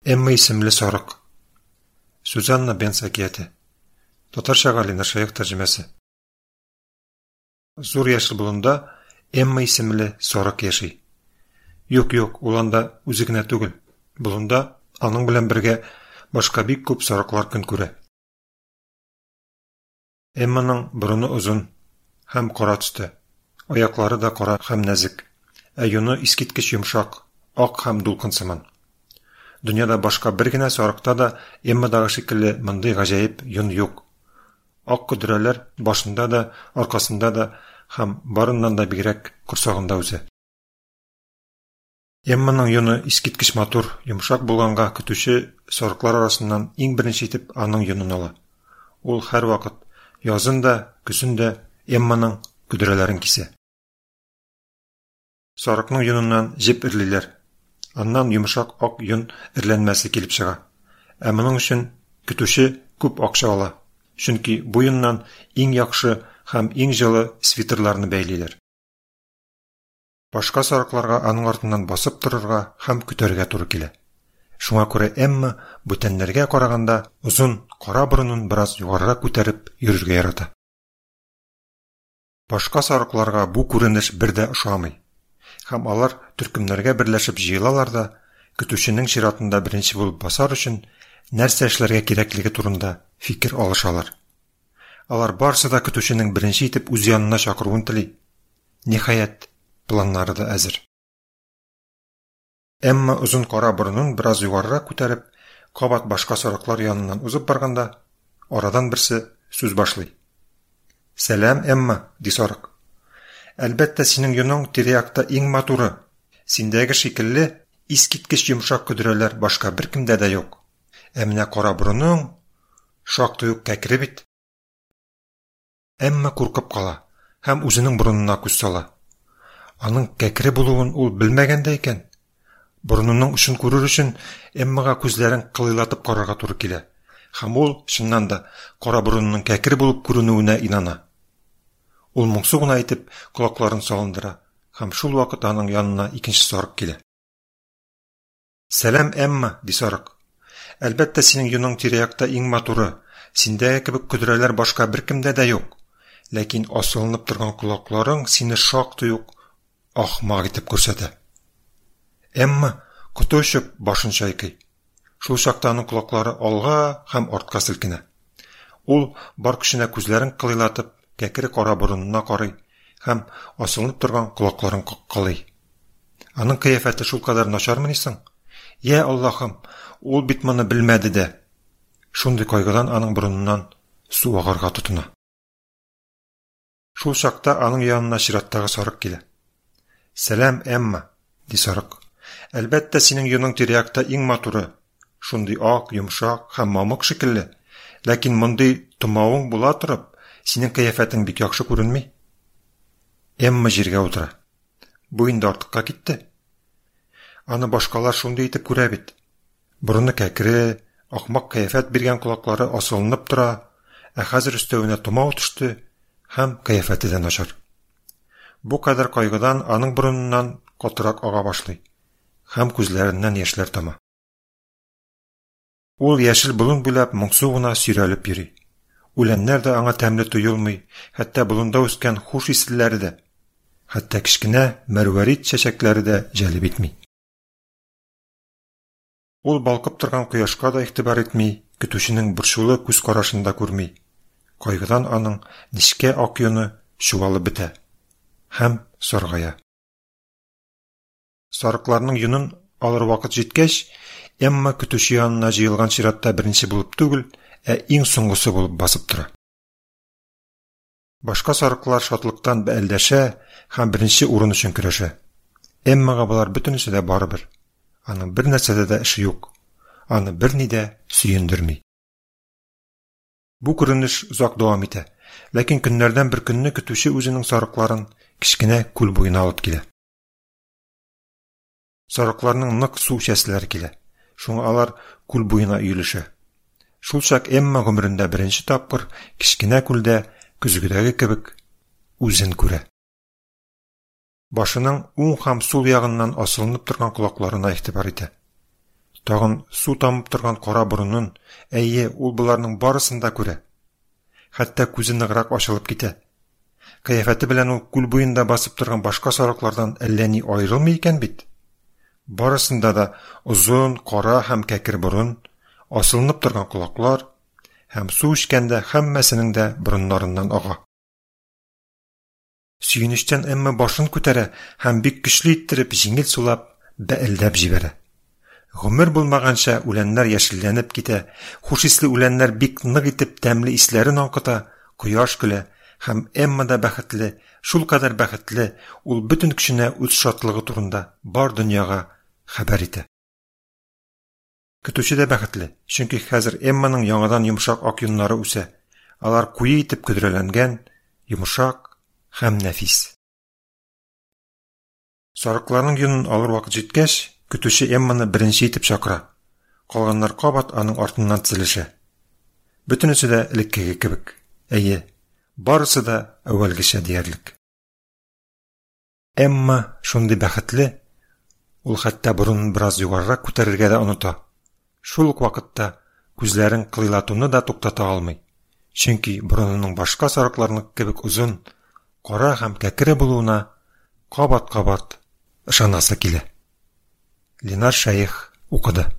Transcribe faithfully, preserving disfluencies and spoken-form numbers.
Эмма исемле сарык. Сюзанна Бенц әкияте. Татарчага Лина Шаяк тәрҗемәсе. Зур яшел болында Эмма исемле сарык яши. Юк, юк, ул анда үзе генә түгел. Болында аның белән бергә башка бик күп сарыклар көн күрә. Эмманың борыны озын һәм кара төстә. Аяклары да кара һәм нәзек. Ә йоны искиткеч йомшак, ак һәм дулкын сыман. Дөньяда башка бер генә сарыкта да Эммадагы шикелле мондый гаҗәеп йон юк. Ак көдрәләр башында да, аркасында да һәм барыннан да бигрәк корсагында үзе. Эмманың йоны искиткеч матур, йомшак булганга көтүче сарыклар арасыннан иң беренче итеп аның йонын ала. Ул һәр вакыт язын да, көзен дә Эмманың көдрәләрен кисә. Сарыкның йоныннан җеп ирлиләр. Аннан йомшак ак йон ирләнмәсе килеп чыга. Ә моның өчен көтүче күп акча ала. Чөнки бу йоннан иң яхшы һәм иң җылы свитерларны бәйлиләр. Башка сарыкларга аның артыннан басып торырга һәм көтәргә туры килә. Шуңа күрә Эмма бүтәннәргә караганда узын кара борынын бераз югарырак күтәреп йөрергә ярата. Башка сарыкларга бу күренеш бер дә ошамый. Һәм алар төркемнәргә берләшеп җыелалар да, көтүченең чиратында беренче булып басар өчен нәрсә эшләргә кирәклеге турында фикер алышалар. Алар барсы да көтүченең беренче итеп үз янына чакыруын тели. Ниһаять, планнары да әзер. Эмма озын кара борынын бераз югарырак күтәреп, кабат башка сарыклар яныннан узып барганда, арадан берсе сүз башлый. "Сәлам, Эмма", ди сарык. "Әлбәттә, синең йоның тирә-якта иң матуры. Синдәге шикелле искиткеч йомшак көдрәләр башка беркемдә дә юк. Ә менә кара борының шактый ук кәкре бит." Эмма куркып кала һәм үзенең борынына күз сала. Аның кәкре булуын ул белмәгәндә икән. Борынының өчен күрер өчен Эммага күзләрен кылыйлатып карарга туры килә. Һәм ул чыннан да кара борынның кәкре булып күренүенә инана. Ул моңсу гына итеп колакларын салындыра һәм шул вакыт аның янына икенче сарык килә. "Сәлам, Эмма", ди сарык. "Әлбәттә, синең йоның тирә-якта иң матуры. Синдәге кебек көдрәләр башка беркемдә дә юк. Ләкин асылынып торган колакларың сине шактый ук ахмак итеп күрсәтә." Эмма коточып башын чайкый. Шул чакта аның колаклары алга һәм артка селкенә. Ул бар көченә күзләрен кылыйлатып кәкре кара борынына карый һәм асылынып торган колакларын каккалый. Аның кыяфәте шул кадәр начармы соң? "Я Аллаһым, ул бит моны белмәде дә." Шундый кайгыдан аның борыныннан су агарга тотына. Шул чакта аның янына чираттагы сарык килә. "Сәлам, Эмма", ди сарык. "Әлбәттә, синең йоның тирә-якта иң матуры. Шундый ак, йомшак һәм мамык шикелле. Ләкин мондый томавың була торып, синең кыяфәтең бик яхшы күренми." Эмма җиргә утыра. Бу инде артыкка китте. Аны башкалар шундый итеп күрә бит. Борыны кәкре, ахмак кыяфәт биргән колаклары асылынып тора, ә хәзер өстәвенә томау төште һәм кыяфәте дә начар. Бу кадәр кайгыдан аның борыныннан катырак ага башлый һәм күзләреннән яшьләр тама. Ул яшел болын буйлап моңсу гына сөйрәлеп йөри. Үләннәр дә аңа тәмле тоелмый, хәтта болында үскән хуш ислеләре дә, хәтта кичкенә мәрвәрит чәчәкләре дә җәлеп итми. Ул балкып торган кояшка да игътибар итми, көтүченең борчулы күз карашында күрми. Кайгыдан аның нечкә ак йоны чуалып бетә һәм саргая. Сарыкларның йонын алыр вакыт җиткәч, Эмма көтүче янына җыелган чиратта беренче булып түгел, ә иң соңгысы булып басып тора. Башка сарыклар шатлыктан бәлдәшә һәм беренче урын өчен көрәшә. Эммага булар бөтенесе дә барыбер. Аның бер нәрсәдә дә эше юк. Аны берни дә сөендерми. Бу күренеш озак дәвам итә, ләкин көннәрдән бер көнне көтүче үзенең сарыкларын кичкенә күл буена алып килә. Сарыкларның нык су чәсләре килә. Шуңа алар күл буена өелешә. Шул чак Эмма гомерендә беренче тапкыр кичкенә күлдә көзгедәге кебек үзен күрә. Башының уң һәм сул ягыннан асылынып торган колакларына игътибар итә. Тагын су тамып торган кара борынын, әйе, ул буларның барысын да күрә. Хәтта күзе ныграк ачылып китә. Кыяфәте белән ул күл буенда басып торган башка сарыклардан әллә ни аерылмый икән бит. Барысында да озын, кара һәм кәкер борын, асылынып торган колаклар һәм су эчкәндә һәммәсенең дә борыннарыннан ага. Сөенечтән әмма башын күтәрә һәм бик көчле иттереп җиңел сулап, бәэлдәп җибәрә. Гомер булмаганча үләннәр яшелләнеп китә, хуш исле үләннәр бик нык итеп тәмле исләрен аңкыта, кояш көлә һәм Эмма да бәхетле, шулкадәр бәхетле, ул бөтен көченә үз шатлыгы турында бар дөньяга хәбәр итә. Көтүче дә бәхетле, чөнки хәзер Эмманың яңадан йомшак ак йоннары үсә. Алар куе итеп көдрәләнгән, йомшак һәм нәфис. Сарыкларның йонын алыр вакыт җиткәч, көтүче Эмманы беренче итеп чакыра. Калганнар кабат аның артыннан тезелешә. Бөтенесе дә элеккеге кебек. Әйе, барысы да әүвәлгечә диярлек. Эмма шундый бәхетле, ул хәтта борынын бераз югарырак күтәрергә дә оныта. Шул ук вакытта күзләрен кылыйлатуны да туктата алмый. Чөнки борынының башка сарыкларның кебек узын, кара һәм кәкре булуына кабат-кабат ышанасы килә. Ленар Шәйх укыды.